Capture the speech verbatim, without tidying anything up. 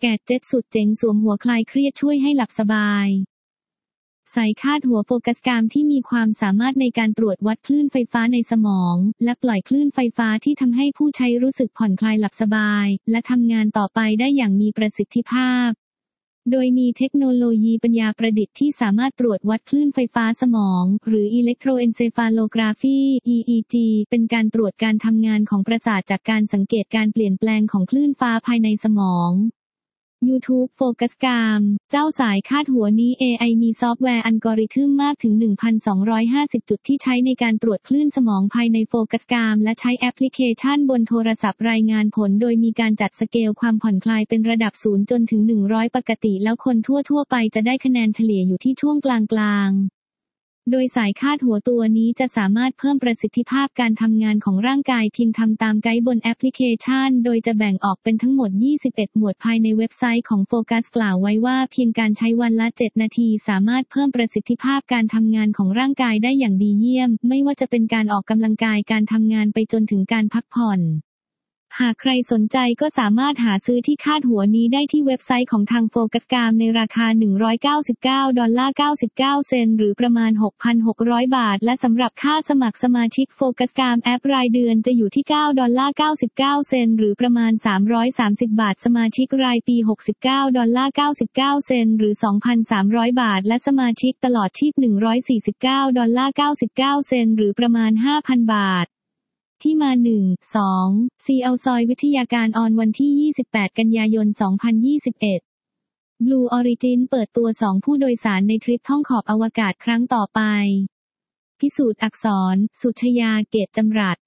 แกดเจ็ตสุดเจ๋งสวมหัวคลายเครียดช่วยให้หลับสบายสายคาดหัวโฟกัสกรามที่มีความสามารถในการตรวจวัดคลื่นไฟฟ้าในสมองและปล่อยคลื่นไฟฟ้าที่ทำให้ผู้ใช้รู้สึกผ่อนคลายหลับสบายและทำงานต่อไปได้อย่างมีประสิทธิภาพโดยมีเทคโนโลยีปัญญาประดิษฐ์ที่สามารถตรวจวัดคลื่นไฟฟ้าสมองหรือ Electroencephalography อี อี จี เป็นการตรวจการทำงานของประสาทจากการสังเกตการเปลี่ยนแปลงของคลื่นฟ้าภายในสมอง YouTube Focuscam เจ้าสายคาดหัวนี้ เอ ไอ มีซอฟต์แวร์อัลกอริทึมมากถึง หนึ่งพันสองร้อยห้าสิบ จุดที่ใช้ในการตรวจคลื่นสมองภายใน Focuscam และใช้แอปพลิเคชันบนโทรศัพท์รายงานผลโดยมีการจัดสเกลความผ่อนคลายเป็นระดับศูนย์จนถึงหนึ่งร้อยปกติแล้วคนทั่วๆไปจะได้คะแนนเฉลี่ยอยู่ที่ช่วงกลางๆโดยสายคาดหัวตัวนี้จะสามารถเพิ่มประสิทธิภาพการทำงานของร่างกายเพียงทำตามไกด์บนแอปพลิเคชันโดยจะแบ่งออกเป็นทั้งหมดยี่สิบเอ็ดหมวดภายในเว็บไซต์ของโฟกัสกล่าวไว้ว่าเพียงการใช้วันละเจ็ดนาทีสามารถเพิ่มประสิทธิภาพการทำงานของร่างกายได้อย่างดีเยี่ยมไม่ว่าจะเป็นการออกกำลังกายการทำงานไปจนถึงการพักผ่อนหากใครสนใจก็สามารถหาซื้อที่คาดหัวนี้ได้ที่เว็บไซต์ของทางโฟกัสกรามในราคาหนึ่งร้อยเก้าสิบเก้าดอลลาร์เก้าสิบเก้าเซนต์หรือประมาณ หกพันหกร้อย บาทและสำหรับค่าสมัครสมาชิกโฟกัสกรามแอปรายเดือนจะอยู่ที่เก้าดอลลาร์เก้าสิบเก้าเซนต์หรือประมาณสามร้อยสามสิบบาทสมาชิกรายปีหกสิบเก้าดอลลาร์เก้าสิบเก้าเซนต์หรือ สองพันสามร้อย บาทและสมาชิกตลอดชีพหนึ่งร้อยสี่สิบเก้าดอลลาร์เก้าสิบเก้าเซนต์หรือประมาณ ห้าพัน บาทที่มา หนึ่ง สอง ซี แอล ซอยวิทยาการออนวันที่ ยี่สิบแปด กันยายน สองพันยี่สิบเอ็ด Blue Origin เปิดตัว สอง ผู้โดยสารในทริปท่องขอบอวกาศครั้งต่อไปพิสูจน์อักษร สุชยา เกตจำรัด